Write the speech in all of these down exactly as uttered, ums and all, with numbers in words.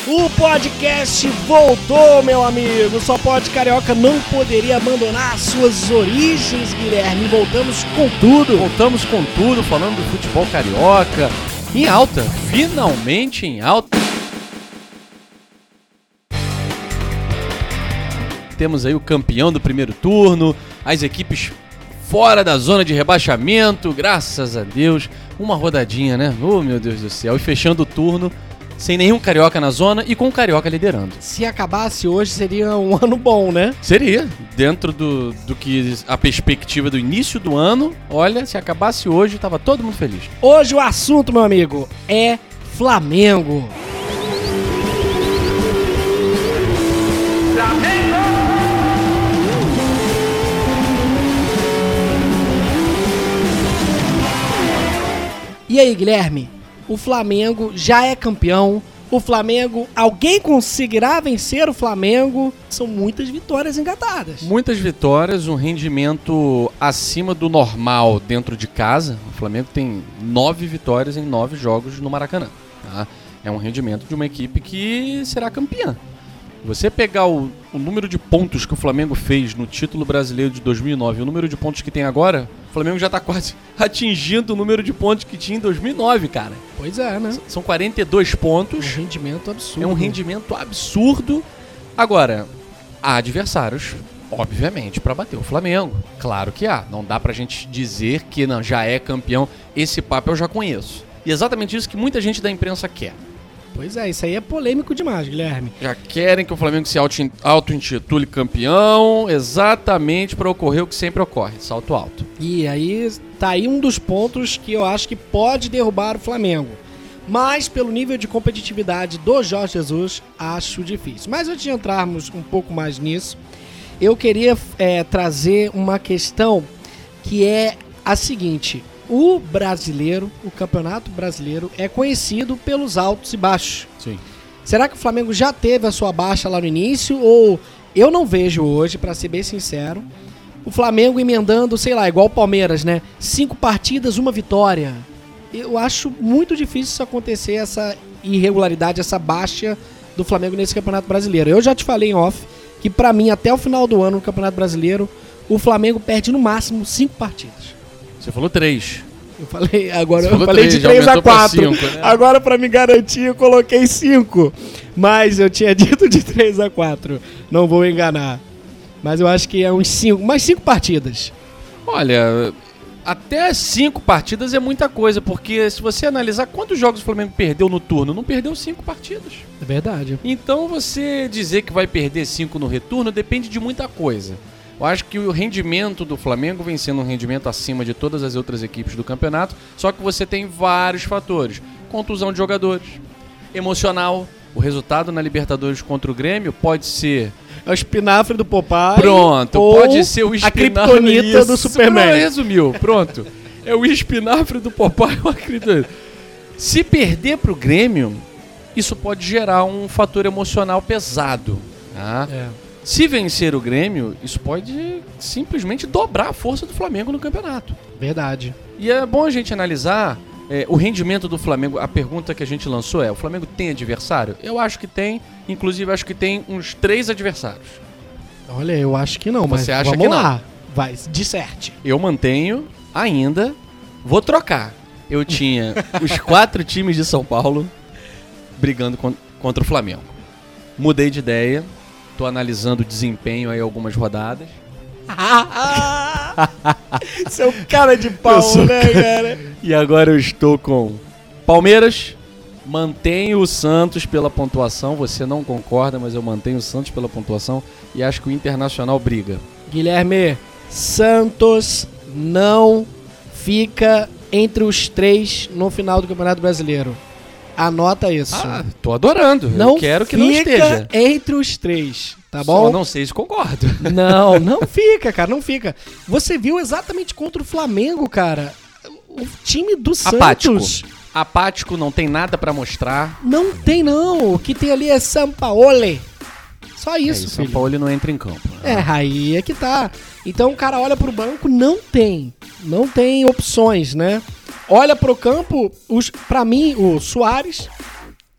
O podcast voltou, meu amigo. Só Pode Carioca não poderia abandonar suas origens, Guilherme. Voltamos com tudo. Voltamos com tudo, falando do futebol carioca. Em alta, finalmente em alta. Temos aí o campeão do primeiro turno, as equipes fora da zona de rebaixamento, graças a Deus. Uma rodadinha, né? Oh, meu Deus do céu. E fechando o turno, sem nenhum carioca na zona e com o carioca liderando. Se acabasse hoje, seria um ano bom, né? Seria. Dentro do, do que a perspectiva do início do ano, olha, se acabasse hoje, tava todo mundo feliz. Hoje o assunto, meu amigo, é Flamengo. E aí, Guilherme? O Flamengo já é campeão. O Flamengo, alguém conseguirá vencer o Flamengo? São muitas vitórias engatadas. Muitas vitórias, um rendimento acima do normal dentro de casa. O Flamengo tem nove vitórias em nove jogos no Maracanã. Tá? É um rendimento de uma equipe que será campeã. Você pegar o, o número de pontos que o Flamengo fez no título brasileiro de dois mil e nove e o número de pontos que tem agora, o Flamengo já tá quase atingindo o número de pontos que tinha em dois mil e nove, cara. Pois é, né? São quarenta e dois pontos. Um rendimento absurdo. É um rendimento absurdo. Agora, há adversários, obviamente, para bater o Flamengo. Claro que há. Não dá pra gente dizer que não, já é campeão. Esse papo eu já conheço. E é exatamente isso que muita gente da imprensa quer. Pois é, isso aí é polêmico demais, Guilherme. Já querem que o Flamengo se auto-intitule campeão, exatamente para ocorrer o que sempre ocorre, salto alto. E aí tá aí um dos pontos que eu acho que pode derrubar o Flamengo. Mas pelo nível de competitividade do Jorge Jesus, acho difícil. Mas antes de entrarmos um pouco mais nisso, eu queria é, trazer uma questão que é a seguinte: o brasileiro, o campeonato brasileiro, é conhecido pelos altos e baixos. Sim. Será que o Flamengo já teve a sua baixa lá no início? Ou eu não vejo hoje, pra ser bem sincero, o Flamengo emendando, sei lá, igual o Palmeiras, né? Cinco partidas, uma vitória. Eu acho muito difícil isso acontecer, essa irregularidade, essa baixa do Flamengo nesse campeonato brasileiro. Eu já te falei em off que pra mim, até o final do ano no campeonato brasileiro, o Flamengo perde no máximo cinco partidas. Você falou três. Eu falei, agora Você eu falei três, de três a quatro. cinco, né? Agora, pra me garantir, eu coloquei cinco. Mas eu tinha dito de três a quatro. Não vou enganar. Mas eu acho que é uns cinco, mais cinco partidas. Olha, até cinco partidas é muita coisa, porque se você analisar quantos jogos o Flamengo perdeu no turno, não perdeu cinco partidas. É verdade. Então você dizer que vai perder cinco no retorno depende de muita coisa. Eu acho que o rendimento do Flamengo vem sendo um rendimento acima de todas as outras equipes do campeonato, só que você tem vários fatores. Contusão de jogadores, emocional. O resultado na Libertadores contra o Grêmio pode ser... É o espinafre do Popeye. Pronto, ou pode ser o espinafre... a criptonita do Superman. Pronto, resumiu, pronto. É o espinafre do Popeye ou a criptonita. Se perder pro Grêmio, isso pode gerar um fator emocional pesado. Tá? É. Se vencer o Grêmio, isso pode simplesmente dobrar a força do Flamengo no campeonato. Verdade. E é bom a gente analisar é, o rendimento do Flamengo. A pergunta que a gente lançou é: o Flamengo tem adversário? Eu acho que tem. Inclusive, acho que tem uns três adversários. Olha, eu acho que não, mas Você acha vamos que não? lá. Vai, disserte. Eu mantenho ainda. Vou trocar. Eu tinha os quatro times de São Paulo brigando con- contra o Flamengo. Mudei de ideia. Tô analisando o desempenho aí algumas rodadas. Seu cara de pau, sou né, cara? E agora eu estou com Palmeiras. Mantenho o Santos pela pontuação. Você não concorda, mas eu mantenho o Santos pela pontuação. E acho que o Internacional briga. Guilherme, Santos não fica entre os três no final do Campeonato Brasileiro. Anota isso. Ah, tô adorando. Não eu quero que não esteja. fica entre os três, tá Só bom? não sei se concordo. Não, não fica, cara, não fica. Você viu exatamente contra o Flamengo, cara. O time do Apático. Santos Apático, não tem nada pra mostrar. não tem, não. O que tem ali é Sampaoli. Só isso, é, filho. São Paulo não entra em campo. É, aí é que tá. Então o cara olha pro banco, não tem. Não tem opções, né? Olha pro campo, os, pra mim, o Suárez,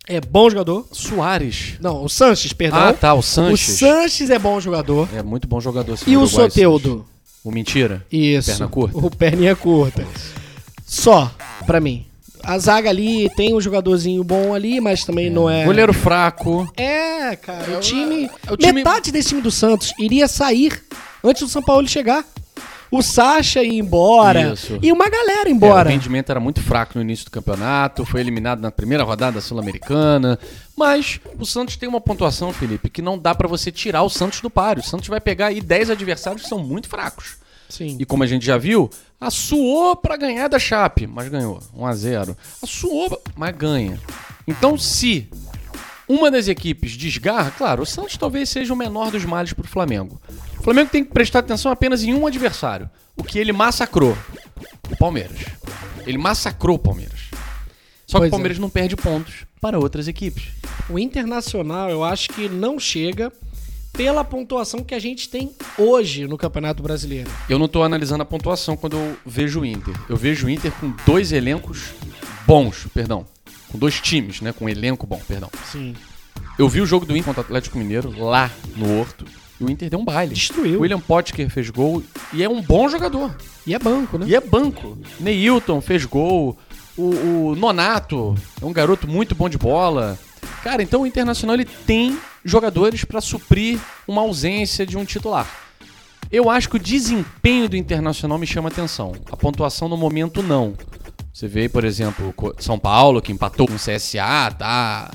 É bom jogador. Soares. Não, o Sanches, perdão. Ah, tá, o O Sanches. Sanches é bom jogador. É muito bom jogador. esse E o Uruguai, Soteldo? O mentira? Isso. Perna curta? O perninha curta. Só, pra mim. A zaga ali tem um jogadorzinho bom ali, mas também não é... Goleiro fraco. É, cara, É o o- time... é o time- Metade desse time do Santos iria sair antes do São Paulo chegar. O Sacha ia embora. Isso. E uma galera É, embora. o rendimento era muito fraco no início do campeonato, foi eliminado na primeira rodada da Sul-Americana, mas o Santos tem uma pontuação, Felipe, que não dá pra você tirar o Santos do páreo. O Santos vai pegar aí dez adversários que são muito fracos. Sim. E como a gente já viu, assuou pra ganhar da Chape, mas ganhou, um a zero. Assuou, mas ganha. Então, se uma das equipes desgarra, claro, o Santos talvez seja o menor dos males pro Flamengo. O Flamengo tem que prestar atenção apenas em um adversário, o que ele massacrou, o Palmeiras. Ele massacrou o Palmeiras. Só que Pois o Palmeiras é. não perde pontos para outras equipes. O Internacional, eu acho que não chega pela pontuação que a gente tem hoje no Campeonato Brasileiro. Eu não tô analisando a pontuação quando eu vejo o Inter. Eu vejo o Inter com dois elencos bons, perdão. Com dois times, né? Com um elenco bom, perdão. Sim. Eu vi o jogo do Inter contra o Atlético Mineiro, lá no Horto, e o Inter deu um baile. Destruiu. O William Potker fez gol e é um bom jogador. E é banco, né? E é banco. Neilton fez gol. O, o Nonato é um garoto muito bom de bola. Cara, então o Internacional ele tem jogadores pra suprir uma ausência de um titular. Eu acho que o desempenho do Internacional me chama atenção. A pontuação no momento não. Você vê, por exemplo, o São Paulo, que empatou com o C S A, tá,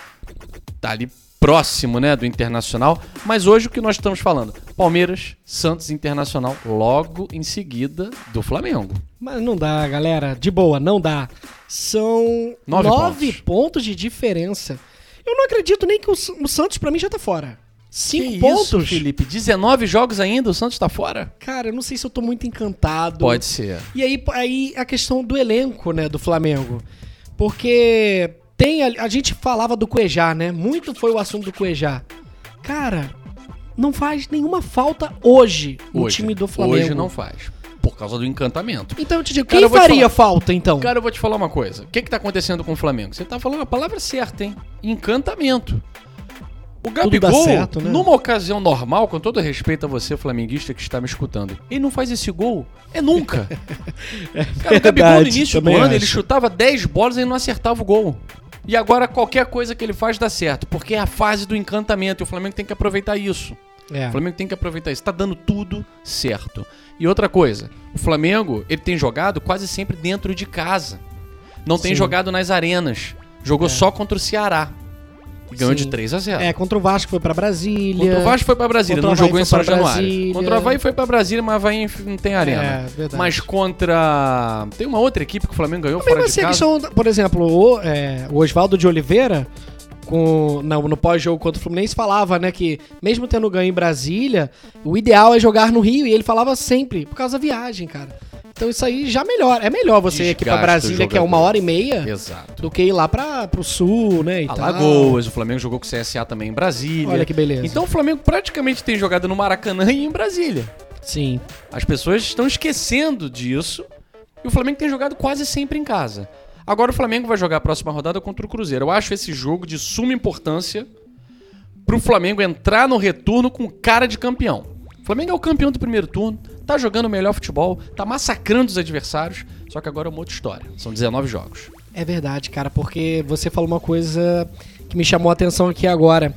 tá ali próximo, né, do Internacional. Mas hoje o que nós estamos falando? Palmeiras, Santos, Internacional, logo em seguida do Flamengo. Mas não dá, galera. De boa, não dá. São Nove nove, pontos. pontos de diferença. Eu não acredito nem que o, S- o Santos, pra mim, já tá fora. Cinco Que pontos? isso, Felipe? dezenove jogos ainda, o Santos tá fora? Cara, eu não sei se eu tô muito encantado. Pode ser. E aí, aí a questão do elenco, né, do Flamengo. Porque tem a, a gente falava do Cuejá, né? Muito foi o assunto do Cuejá. Cara, não faz nenhuma falta hoje no Hoje, time do Flamengo. Hoje não faz. Por causa do encantamento. Então eu te digo, Cara, quem eu vou te faria falar. falta, então? Cara, eu vou te falar uma coisa. O que que tá acontecendo com o Flamengo? Você tá falando a palavra certa, hein? Encantamento. O Tudo dá Gabigol, certo, né? numa ocasião normal, com todo respeito a você, flamenguista que está me escutando, ele não faz esse gol. É nunca. Cara, o Gabigol no verdade, início do também ano, ele acho. chutava dez bolas e não acertava o gol. E agora qualquer coisa que ele faz dá certo, porque é a fase do encantamento e o Flamengo tem que aproveitar isso. É. O Flamengo tem que aproveitar isso. Tá dando tudo certo. E outra coisa, o Flamengo, ele tem jogado quase sempre dentro de casa. Não tem Sim. jogado nas arenas. Jogou É. só contra o Ceará. E ganhou Sim. de três a zero. É, contra o Vasco foi pra Brasília. Contra o Vasco foi pra Brasília, Contra o não Avaí jogou em foi São pra Januário. Brasília. Contra o Avaí foi pra Brasília, mas o Avaí não tem arena. É, verdade. Mas contra... Tem uma outra equipe que o Flamengo ganhou Mesmo fora de assim, a casa. questão, por exemplo, o, é, o Oswaldo de Oliveira, com, no, no pós-jogo contra o Fluminense, falava, né, que mesmo tendo ganho em Brasília, o ideal é jogar no Rio, e ele falava sempre, por causa da viagem, cara. Então isso aí já melhora. É melhor você ir aqui pra Desgasta o Brasília, que é uma jogador. hora e meia, Exato. do que ir lá pra, pro sul, né, e tal. Alagoas, o Flamengo jogou com o C S A também em Brasília. Olha que beleza. Então o Flamengo praticamente tem jogado no Maracanã e em Brasília. Sim. As pessoas estão esquecendo disso e o Flamengo tem jogado quase sempre em casa. Agora o Flamengo vai jogar a próxima rodada contra o Cruzeiro. Eu acho esse jogo de suma importância pro Flamengo entrar no retorno com cara de campeão. O Flamengo é o campeão do primeiro turno, tá jogando o melhor futebol, tá massacrando os adversários, só que agora é uma outra história. São dezenove jogos. É verdade, cara, porque você falou uma coisa que me chamou a atenção aqui agora.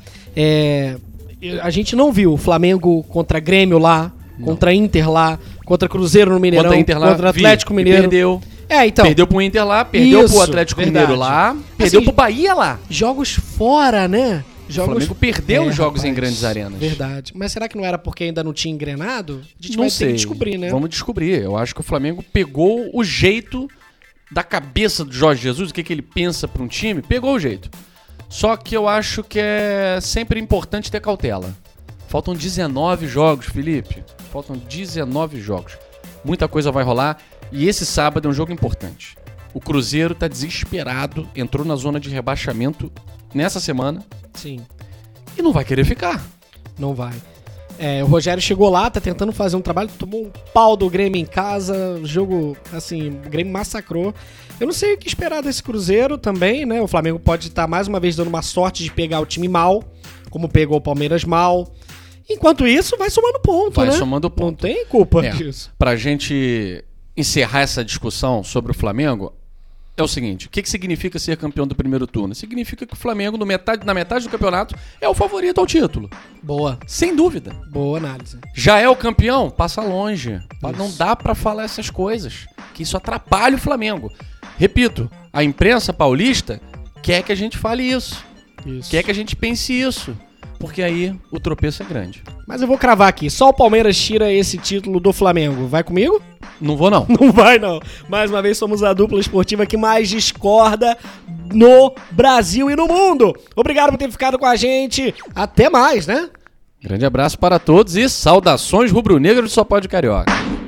É, a gente não viu o Flamengo contra Grêmio lá, Não. contra Inter lá, contra Cruzeiro no Mineirão, Contra Inter lá, contra vi, Atlético e Mineiro. Perdeu. É, então, Perdeu pro Inter lá, perdeu Isso, pro Atlético verdade. Mineiro lá, perdeu Assim, pro Bahia lá. jogos fora, né? O Jogos... Flamengo perdeu É, os jogos em rapaz, grandes arenas. Verdade. Mas será que não era porque ainda não tinha engrenado? A gente Não vai sei. ter que descobrir, né? Vamos descobrir. Eu acho que o Flamengo pegou o jeito da cabeça do Jorge Jesus, o que, que ele pensa para um time, pegou o jeito. Só que eu acho que é sempre importante ter cautela. Faltam dezenove jogos, Felipe. Faltam dezenove jogos. Muita coisa vai rolar e esse sábado é um jogo importante. O Cruzeiro tá desesperado, entrou na zona de rebaixamento nessa semana Sim, e não vai querer ficar. não vai. É, o Rogério chegou lá, tá tentando fazer um trabalho, tomou um pau do Grêmio em casa, jogo, assim, o Grêmio massacrou. Eu não sei o que esperar desse Cruzeiro também, né? O Flamengo pode estar mais uma vez dando uma sorte de pegar o time mal, como pegou o Palmeiras mal. Enquanto isso, vai somando ponto, Vai né? somando ponto. Não tem culpa É, disso. pra gente encerrar essa discussão sobre o Flamengo, é o seguinte, o que, que significa ser campeão do primeiro turno? Significa que o Flamengo, no metade, na metade do campeonato, é o favorito ao título. Boa. Sem dúvida. Boa análise. Já é o campeão? Passa longe. Isso. Não dá pra falar essas coisas, que isso atrapalha o Flamengo. Repito, a imprensa paulista quer que a gente fale isso. Isso. Quer que a gente pense isso. Porque aí o tropeço é grande. Mas eu vou cravar aqui. Só o Palmeiras tira esse título do Flamengo. Vai comigo? Não vou, não. Não vai, não. Mais uma vez somos a dupla esportiva que mais discorda no Brasil e no mundo. Obrigado por ter ficado com a gente. Até mais, né? Grande abraço para todos e saudações rubro-negras do Só Pode Carioca.